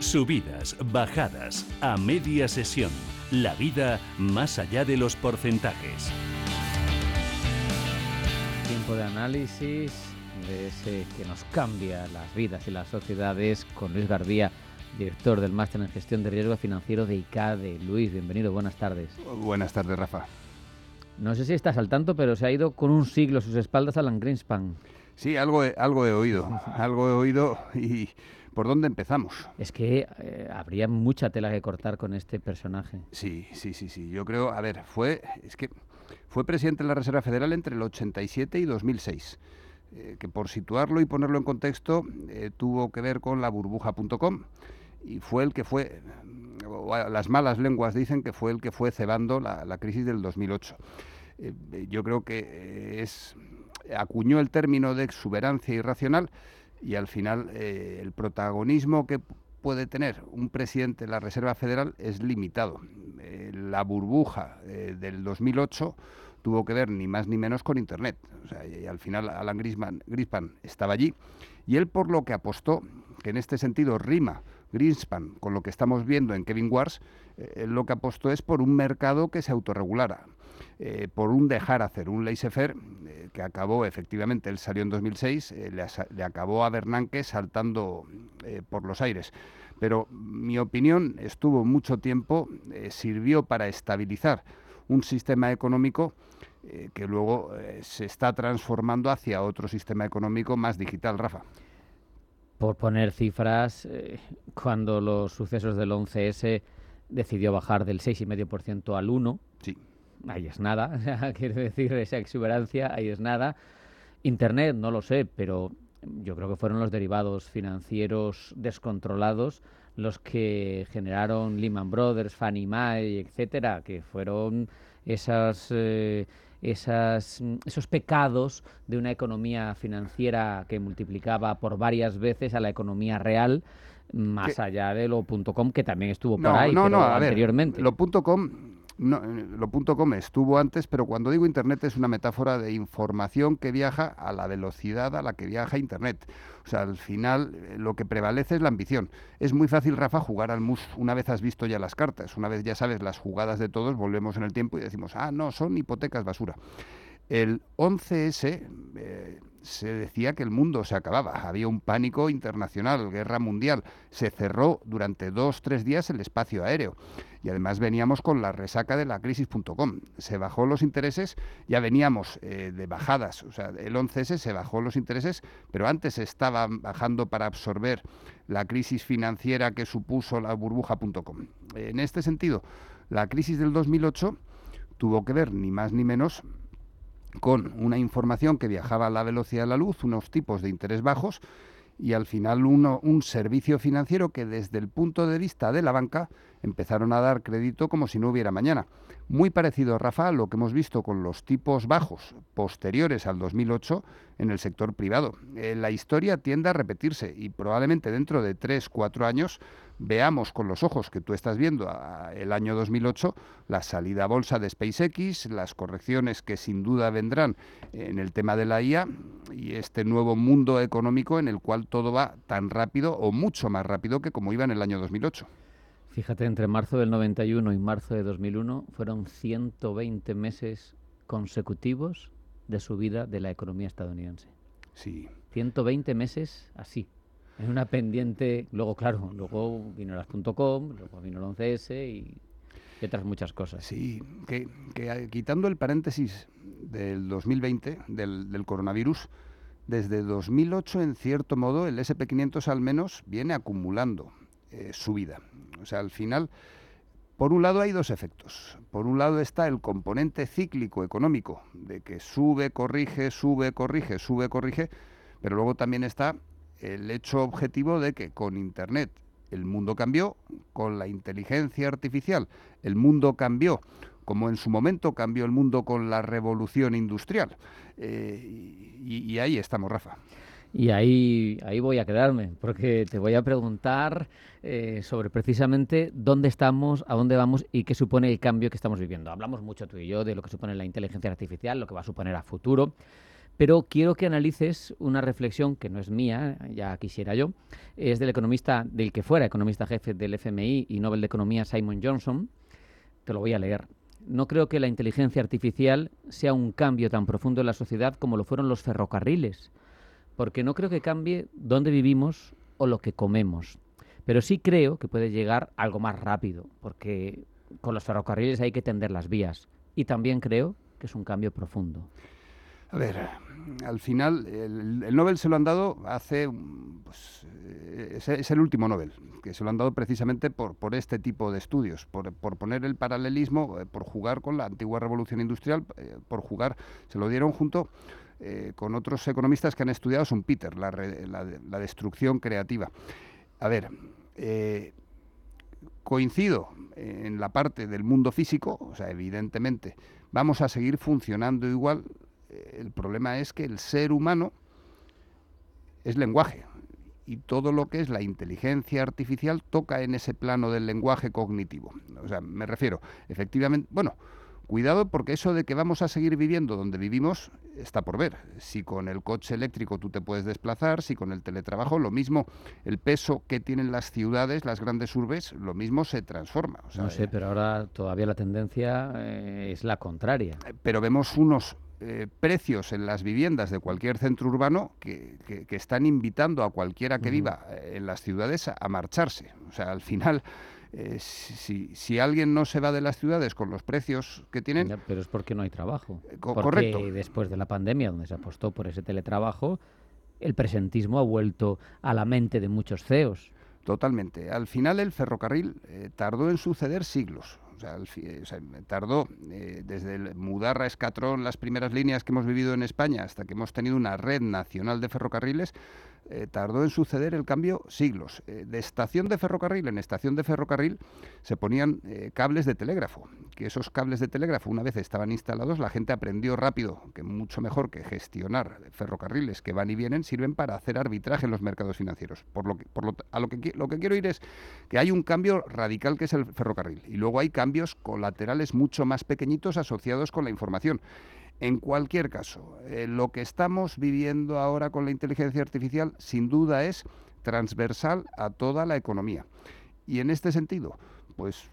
Subidas, bajadas, a media sesión. La vida más allá de los porcentajes. Tiempo de análisis de ese que nos cambia las vidas y las sociedades con Luis Garbía, director del Máster en Gestión de Riesgo Financiero de ICADE. Luis, bienvenido, buenas tardes. Buenas tardes, Rafa. No sé si estás al tanto, pero se ha ido con un siglo a sus espaldas Alan Greenspan. Sí, algo he oído y ¿por dónde empezamos? Es que habría mucha tela que cortar con este personaje. Sí. Yo creo, fue presidente de la Reserva Federal entre el 87 y 2006. Que por situarlo y ponerlo en contexto, tuvo que ver con la burbuja.com y fue el que fue, las malas lenguas dicen que fue el que fue cebando la crisis del 2008. Yo creo que acuñó el término de exuberancia irracional y al final el protagonismo que puede tener un presidente de la Reserva Federal es limitado. La burbuja del 2008 tuvo que ver ni más ni menos con Internet. O sea, y al final Alan Greenspan estaba allí y él por lo que apostó, que en este sentido rima Greenspan con lo que estamos viendo en Kevin Wars, lo que apostó es por un mercado que se autorregulara, por un dejar hacer, un laissez-faire que acabó, efectivamente, él salió en 2006, le acabó a Bernanke saltando por los aires. Pero mi opinión estuvo mucho tiempo, sirvió para estabilizar un sistema económico que luego se está transformando hacia otro sistema económico más digital, Rafa. Por poner cifras, cuando los sucesos del 11S decidió bajar del 6,5% al 1%, sí. Ahí es nada, quiero decir, esa exuberancia, ahí es nada. Internet, no lo sé, pero yo creo que fueron los derivados financieros descontrolados los que generaron Lehman Brothers, Fannie Mae, etcétera, que fueron esos pecados de una economía financiera que multiplicaba por varias veces a la economía real, más allá de lo .com, que también estuvo por ahí, pero anteriormente. Lo .com estuvo antes, pero cuando digo Internet es una metáfora de información que viaja a la velocidad a la que viaja Internet. O sea, al final lo que prevalece es la ambición. Es muy fácil, Rafa, jugar al mus una vez has visto ya las cartas, una vez ya sabes las jugadas de todos, volvemos en el tiempo y decimos, no, son hipotecas basura. El 11S se decía que el mundo se acababa, había un pánico internacional, guerra mundial, se cerró durante 2-3 días el espacio aéreo y además veníamos con la resaca de la crisis.com, se bajó los intereses, ya veníamos de bajadas, o sea, el 11S se bajó los intereses, pero antes estaban bajando para absorber la crisis financiera que supuso la burbuja.com. En este sentido, la crisis del 2008 tuvo que ver ni más ni menos con una información que viajaba a la velocidad de la luz, unos tipos de interés bajos y al final un servicio financiero que desde el punto de vista de la banca empezaron a dar crédito como si no hubiera mañana. Muy parecido, Rafa, a lo que hemos visto con los tipos bajos posteriores al 2008 en el sector privado. La historia tiende a repetirse y probablemente dentro de 3-4 años veamos con los ojos que tú estás viendo el año 2008, la salida a bolsa de SpaceX, las correcciones que sin duda vendrán en el tema de la IA y este nuevo mundo económico en el cual todo va tan rápido o mucho más rápido que como iba en el año 2008. Fíjate, entre marzo del 91 y marzo de 2001 fueron 120 meses consecutivos de subida de la economía estadounidense. Sí. 120 meses así, en una pendiente. Luego, claro, luego vino las .com, luego vino el 11S y otras muchas cosas. Sí, que quitando el paréntesis del 2020, del coronavirus, desde 2008, en cierto modo, el SP500 al menos viene acumulando subida. O sea, al final, por un lado hay dos efectos. Por un lado está el componente cíclico económico, de que sube, corrige, pero luego también está el hecho objetivo de que con Internet el mundo cambió, con la inteligencia artificial el mundo cambió, como en su momento cambió el mundo con la revolución industrial. Y ahí estamos, Rafa. Y ahí voy a quedarme, porque te voy a preguntar sobre precisamente dónde estamos, a dónde vamos y qué supone el cambio que estamos viviendo. Hablamos mucho tú y yo de lo que supone la inteligencia artificial, lo que va a suponer a futuro, Pero quiero que analices una reflexión que no es mía, ya quisiera yo, es del que fuera economista jefe del FMI y Nobel de Economía, Simon Johnson. Te lo voy a leer. No creo que la inteligencia artificial sea un cambio tan profundo en la sociedad como lo fueron los ferrocarriles, porque no creo que cambie dónde vivimos o lo que comemos. Pero sí creo que puede llegar algo más rápido, porque con los ferrocarriles hay que tender las vías. Y también creo que es un cambio profundo. A ver, al final el Nobel se lo han dado hace, pues, es el último Nobel, que se lo han dado precisamente por este tipo de estudios, por poner el paralelismo, por jugar con la antigua revolución industrial, se lo dieron junto con otros economistas que han estudiado Schumpeter, la destrucción creativa. A ver, coincido en la parte del mundo físico, o sea, evidentemente vamos a seguir funcionando igual. El problema es que el ser humano es lenguaje y todo lo que es la inteligencia artificial toca en ese plano del lenguaje cognitivo. O sea, me refiero, efectivamente, bueno, cuidado porque eso de que vamos a seguir viviendo donde vivimos está por ver. Si con el coche eléctrico tú te puedes desplazar, si con el teletrabajo, lo mismo, el peso que tienen las ciudades, las grandes urbes, lo mismo se transforma. O sea, no sé, pero ahora todavía la tendencia es la contraria. Pero vemos unos precios en las viviendas de cualquier centro urbano que están invitando a cualquiera que viva en las ciudades a marcharse. O sea, al final, si alguien no se va de las ciudades con los precios que tienen... Ya, pero es porque no hay trabajo. Correcto. Porque después de la pandemia, donde se apostó por ese teletrabajo, el presentismo ha vuelto a la mente de muchos CEOs. Totalmente. Al final el ferrocarril tardó en suceder siglos. O sea, tardó desde el Mudarra, Escatrón, las primeras líneas que hemos vivido en España, hasta que hemos tenido una red nacional de ferrocarriles, tardó en suceder el cambio siglos. De estación de ferrocarril en estación de ferrocarril se ponían cables de telégrafo, que esos cables de telégrafo, una vez estaban instalados, la gente aprendió rápido que mucho mejor que gestionar ferrocarriles que van y vienen, sirven para hacer arbitraje en los mercados financieros. Lo que quiero ir es que hay un cambio radical que es el ferrocarril, y luego hay cambios colaterales mucho más pequeñitos asociados con la información. En cualquier caso, lo que estamos viviendo ahora con la inteligencia artificial sin duda es transversal a toda la economía. Y en este sentido, pues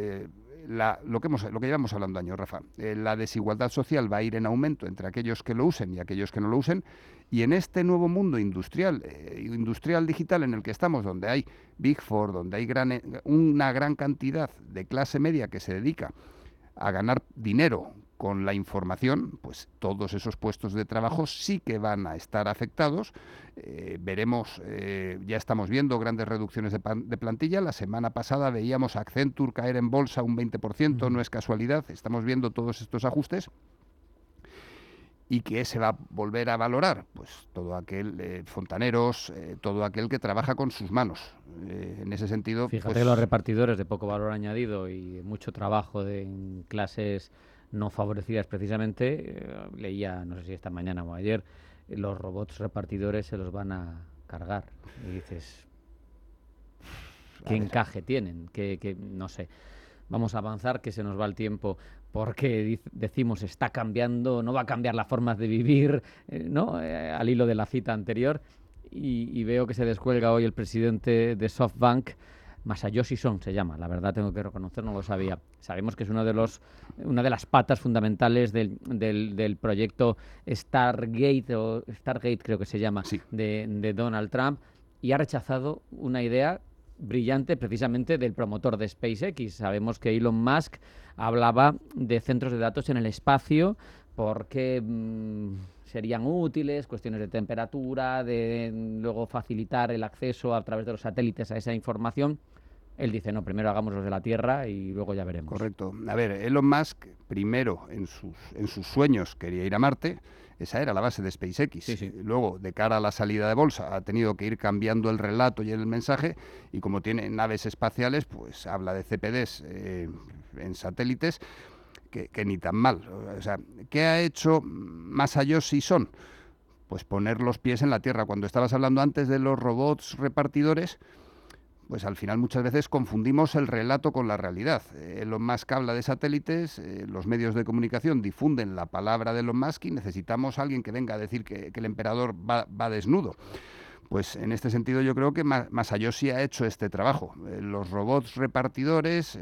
lo que llevamos hablando años, Rafa, la desigualdad social va a ir en aumento entre aquellos que lo usen y aquellos que no lo usen. Y en este nuevo mundo industrial digital en el que estamos, donde hay Big Four, donde hay una gran cantidad de clase media que se dedica a ganar dinero con la información, pues todos esos puestos de trabajo sí que van a estar afectados. Veremos, ya estamos viendo grandes reducciones de plantilla. La semana pasada veíamos a Accenture caer en bolsa un 20%, no es casualidad, estamos viendo todos estos ajustes. ¿Y qué se va a volver a valorar? Pues todo aquel, fontaneros, todo aquel que trabaja con sus manos. En ese sentido... Fíjate que los repartidores de poco valor añadido y mucho trabajo en clases no favorecidas precisamente, leía, no sé si esta mañana o ayer, los robots repartidores se los van a cargar. Y dices, ¿qué encaje tienen? Que no sé. Vamos a avanzar, que se nos va el tiempo, porque decimos está cambiando, no va a cambiar la forma de vivir, ¿no? Al hilo de la cita anterior, y veo que se descuelga hoy el presidente de SoftBank, Masayoshi Son se llama, la verdad tengo que reconocer, no lo sabía. Sabemos que es una de las patas fundamentales del proyecto Stargate creo que se llama, sí, de Donald Trump, y ha rechazado una idea brillante precisamente del promotor de SpaceX. Sabemos que Elon Musk hablaba de centros de datos en el espacio porque serían útiles, cuestiones de temperatura, de luego facilitar el acceso a través de los satélites a esa información. Él dice, no, primero hagamos los de la Tierra y luego ya veremos. Correcto. A ver, Elon Musk primero en sus sueños quería ir a Marte. Esa era la base de SpaceX. Sí. Luego, de cara a la salida de bolsa, ha tenido que ir cambiando el relato y el mensaje, y como tiene naves espaciales, pues habla de CPDs en satélites, que ni tan mal. O sea, ¿qué ha hecho Masayoshi Son? Pues poner los pies en la Tierra. Cuando estabas hablando antes de los robots repartidores, pues al final muchas veces confundimos el relato con la realidad. Elon Musk habla de satélites, los medios de comunicación difunden la palabra de Elon Musk y necesitamos a alguien que venga a decir que el emperador va desnudo. Pues en este sentido yo creo que Masayoshi ha hecho este trabajo. Los robots repartidores,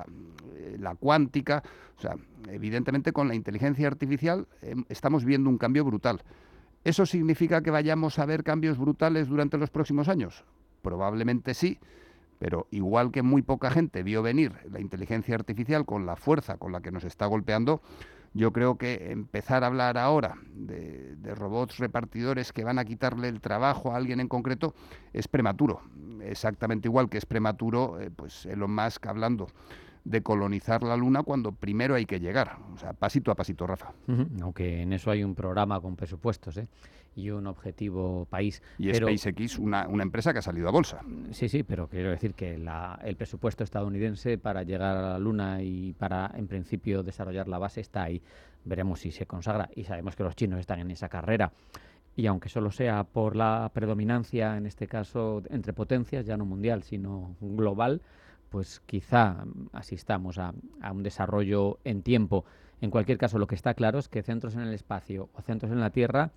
la cuántica, o sea, evidentemente con la inteligencia artificial estamos viendo un cambio brutal. ¿Eso significa que vayamos a ver cambios brutales durante los próximos años? Probablemente sí, pero igual que muy poca gente vio venir la inteligencia artificial con la fuerza con la que nos está golpeando, yo creo que empezar a hablar ahora de robots repartidores que van a quitarle el trabajo a alguien en concreto es prematuro. Exactamente igual que es prematuro pues Elon Musk hablando de colonizar la Luna cuando primero hay que llegar. O sea, pasito a pasito, Rafa. Aunque en eso hay un programa con presupuestos, y un objetivo país. Y SpaceX, una empresa que ha salido a bolsa. Sí, pero quiero decir que el presupuesto estadounidense para llegar a la Luna y para, en principio, desarrollar la base está ahí. Veremos si se consagra. Y sabemos que los chinos están en esa carrera. Y aunque solo sea por la predominancia, en este caso, entre potencias, ya no mundial, sino global, pues quizá asistamos a un desarrollo en tiempo. En cualquier caso, lo que está claro es que centros en el espacio o centros en la Tierra,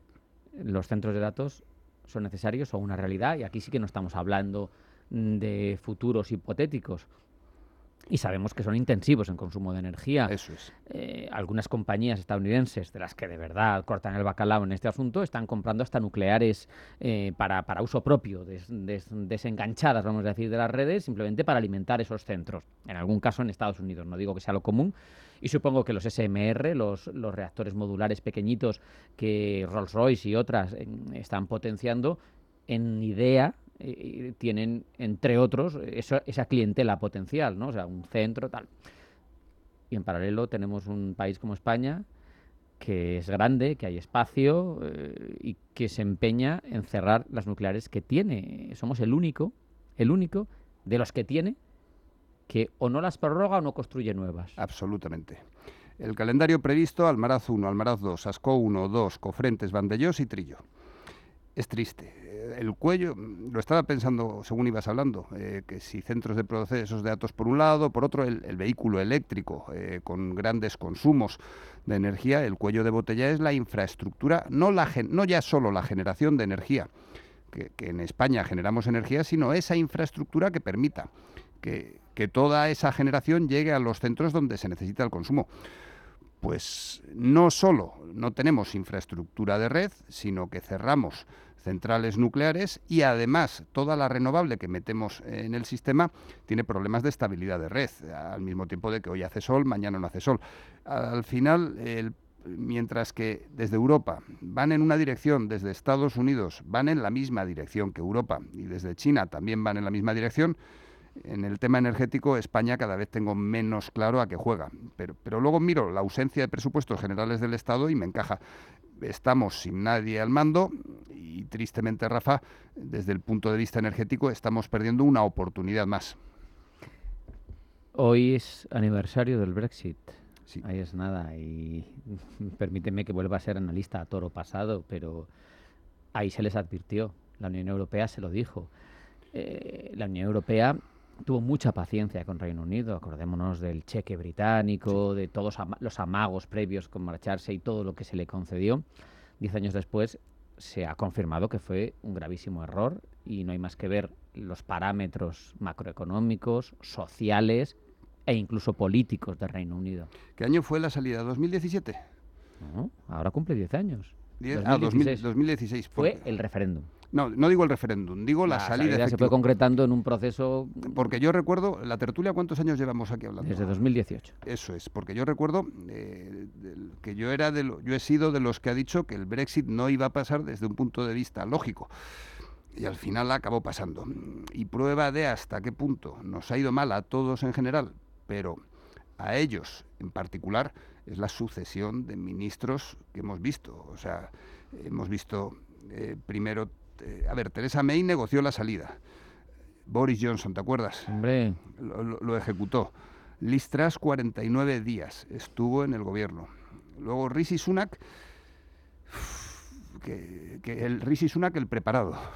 los centros de datos son necesarios o una realidad, y aquí sí que no estamos hablando de futuros hipotéticos. Y sabemos que son intensivos en consumo de energía. Eso es. Algunas compañías estadounidenses, de las que de verdad cortan el bacalao en este asunto, están comprando hasta nucleares para uso propio, desenganchadas, vamos a decir, de las redes, simplemente para alimentar esos centros. En algún caso en Estados Unidos, no digo que sea lo común. Y supongo que los SMR, los reactores modulares pequeñitos que Rolls-Royce y otras están potenciando, en idea tienen, entre otros, esa clientela potencial, ¿no? O sea, un centro, tal. Y en paralelo tenemos un país como España, que es grande, que hay espacio y que se empeña en cerrar las nucleares que tiene. Somos el único de los que tiene que o no las prorroga o no construye nuevas. Absolutamente. El calendario previsto: Almaraz 1, Almaraz 2, Ascó 1, 2, Cofrentes, Vandellós y Trillo. Es triste. El cuello, lo estaba pensando según ibas hablando, que si centros de procesos de datos por un lado, por otro el vehículo eléctrico con grandes consumos de energía, el cuello de botella es la infraestructura, no ya solo la generación de energía, que en España generamos energía, sino esa infraestructura que permita que toda esa generación llegue a los centros donde se necesita el consumo. Pues no solo no tenemos infraestructura de red, sino que cerramos centrales nucleares y además toda la renovable que metemos en el sistema tiene problemas de estabilidad de red, al mismo tiempo de que hoy hace sol, mañana no hace sol. Al final, mientras que desde Europa van en una dirección, desde Estados Unidos van en la misma dirección que Europa y desde China también van en la misma dirección, en el tema energético España cada vez tengo menos claro a qué juega, pero luego miro la ausencia de presupuestos generales del Estado y me encaja. Estamos sin nadie al mando y tristemente, Rafa, desde el punto de vista energético estamos perdiendo una oportunidad más. Hoy es aniversario del Brexit. Sí. Ahí es nada, y permíteme que vuelva a ser analista a toro pasado, pero ahí se les advirtió, la Unión Europea se lo dijo. La Unión Europea tuvo mucha paciencia con Reino Unido, acordémonos del cheque británico, de todos los amagos previos con marcharse y todo lo que se le concedió. 10 años después se ha confirmado que fue un gravísimo error y no hay más que ver los parámetros macroeconómicos, sociales e incluso políticos de Reino Unido. ¿Qué año fue la salida? ¿2017? No, ahora cumple 10 años. 2016. Fue el referéndum. No digo el referéndum, digo la salida se fue concretando en un proceso... Porque yo recuerdo, la tertulia, ¿cuántos años llevamos aquí hablando? Desde 2018. Eso es, porque yo recuerdo que yo he sido de los que ha dicho que el Brexit no iba a pasar desde un punto de vista lógico. Y al final acabó pasando. Y prueba de hasta qué punto nos ha ido mal a todos en general, pero a ellos en particular, es la sucesión de ministros que hemos visto. O sea, hemos visto primero... Theresa May negoció la salida. Boris Johnson, ¿te acuerdas? Hombre. Lo ejecutó. Liz Truss, 49 días estuvo en el gobierno. Luego Rishi Sunak, el Rishi Sunak el preparado.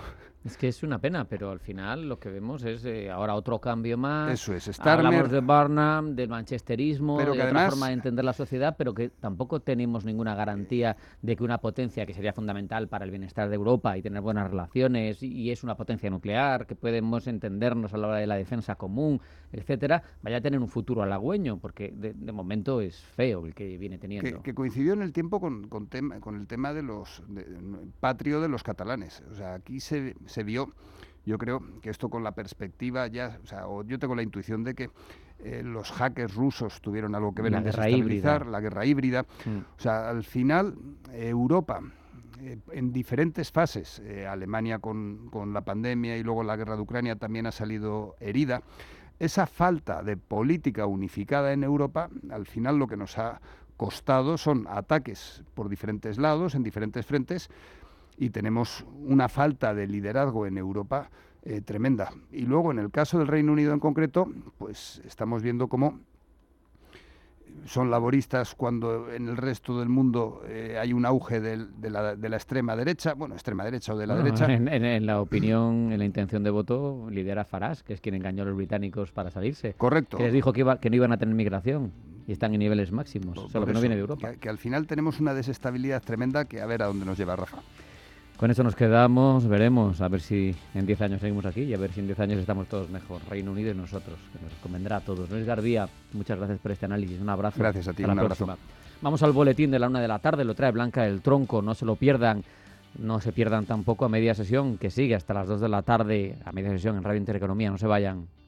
Es que es una pena, pero al final lo que vemos es ahora otro cambio más. Eso es, Starmer. Hablamos de Barnum, del manchesterismo, Pero de que otra además, forma de entender la sociedad, pero que tampoco tenemos ninguna garantía de que una potencia que sería fundamental para el bienestar de Europa y tener buenas relaciones, y es una potencia nuclear, que podemos entendernos a la hora de la defensa común, etcétera, vaya a tener un futuro halagüeño, porque de momento es feo el que viene teniendo. Que coincidió en el tiempo con el tema de patrio de los catalanes. O sea, aquí se vio, yo creo que esto con la perspectiva ya, o yo tengo la intuición de que los hackers rusos tuvieron algo que ver en desestabilizar la guerra híbrida. O sea, al final Europa, en diferentes fases, Alemania con la pandemia y luego la guerra de Ucrania también ha salido herida. Esa falta de política unificada en Europa, al final lo que nos ha costado son ataques por diferentes lados, en diferentes frentes, y tenemos una falta de liderazgo en Europa tremenda. Y luego, en el caso del Reino Unido en concreto, pues estamos viendo cómo son laboristas cuando en el resto del mundo hay un auge de la extrema derecha, extrema derecha o de la derecha. En la opinión, en la intención de voto, lidera Farage, que es quien engañó a los británicos para salirse. Correcto. Que les dijo que no iban a tener migración y están en niveles máximos, solo que no viene de Europa. Que al final tenemos una desestabilidad tremenda que a ver a dónde nos lleva, Rafa. Con eso nos quedamos, veremos, a ver si en 10 años seguimos aquí y a ver si en 10 años estamos todos mejor, Reino Unido y nosotros, que nos convendrá a todos. Luis Garbía, muchas gracias por este análisis, un abrazo. Gracias a ti, un abrazo. Vamos al boletín de la 1 de la tarde, lo trae Blanca del Tronco, no se lo pierdan, no se pierdan tampoco a media sesión, que sigue hasta las 2 de la tarde, a media sesión en Radio Intereconomía, no se vayan.